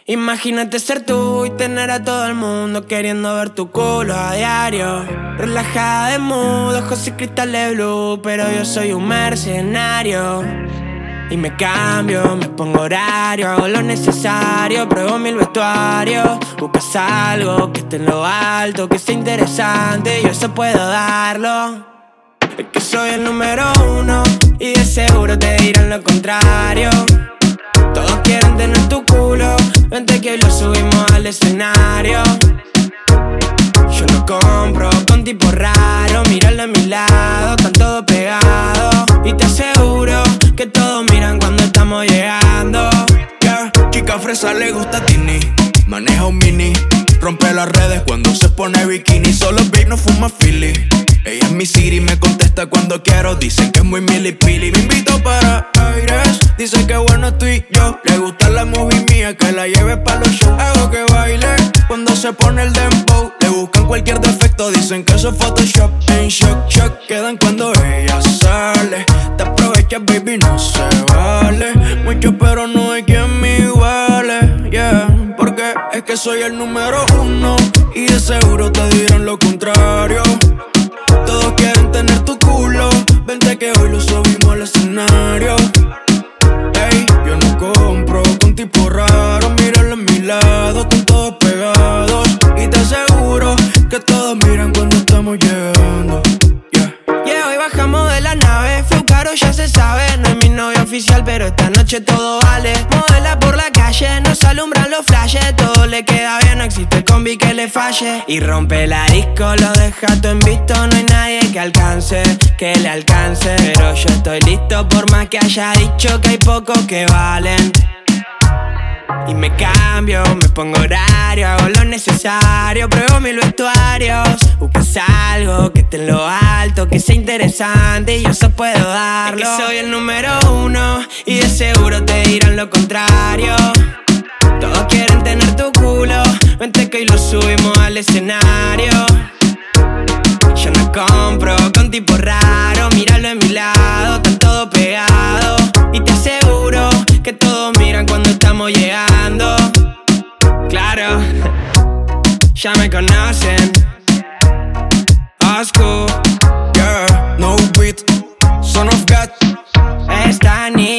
Imagínate ser tú y tener a todo el mundo queriendo ver tu culo a diario. Relajada de mood, ojos y cristales blue, pero yo soy un mercenario. Y me cambio, me pongo horario, hago lo necesario, pruebo mil vestuarios. Buscas algo que esté en lo alto, que sea interesante, yo eso puedo darlo. Es que soy el número uno y de seguro te dirán lo contrario. Todos quieren tener tu culo, vente que hoy lo subimos al escenario. Yo no compro con tipo raro, míralo a mi lado, están todos pegados. Y te aseguro que todos miran cuando estamos llegando. Yeah, chica fresa le gusta Tini, maneja un mini, rompe las redes cuando se pone bikini. Solo babe no fuma Philly. Ella es mi city, me contesta cuando quiero. Dicen que es muy milipili. Me invito para aires, dice que bueno estoy yo. Le gusta la movie mía, que la lleve pa' los shows. Hago que baile cuando se pone el dembow. Le buscan cualquier defecto, dicen que eso es Photoshop. En shock, shock quedan cuando ella sale. Te aprovechas, baby, no se vale. Mucho pero no hay quien me iguale, yeah. Porque es que soy el número uno y de seguro te dirán lo contrario. Todos quieren tener tu culo, vente que hoy lo subimos al escenario. Ey, yo no compro con tipo raro, míralo a mi lado, están todos pegados. Y te aseguro que todos miran cuando estamos llegando, yeah. Yeah, hoy bajamos de la nave, flow caro ya se sabe. No es mi novia oficial, pero esta noche todo vale. Modela por la calle, nos alumbran los flashes. Todo le queda bien, no existe combi que le falle. Y rompe la disco, lo deja todo en visto. No hay nadie que le alcance. Pero yo estoy listo por más que haya dicho que hay pocos que valen. Y me cambio, me pongo horario, hago lo necesario, pruebo mil vestuarios. Buscas algo que esté en lo alto, que sea interesante y yo eso puedo darlo. Es que soy el número uno y de seguro te dirán lo contrario. Todos quieren tener tu culo, vente que hoy lo subimos al escenario. Yo no compro con tipo raro, míralo a mi lado, están todos pegados. Y te aseguro que todos miran cuando estamos llegando. Claro, ya me conocen. Oscu, yeah, no beat, son of God. Esta niña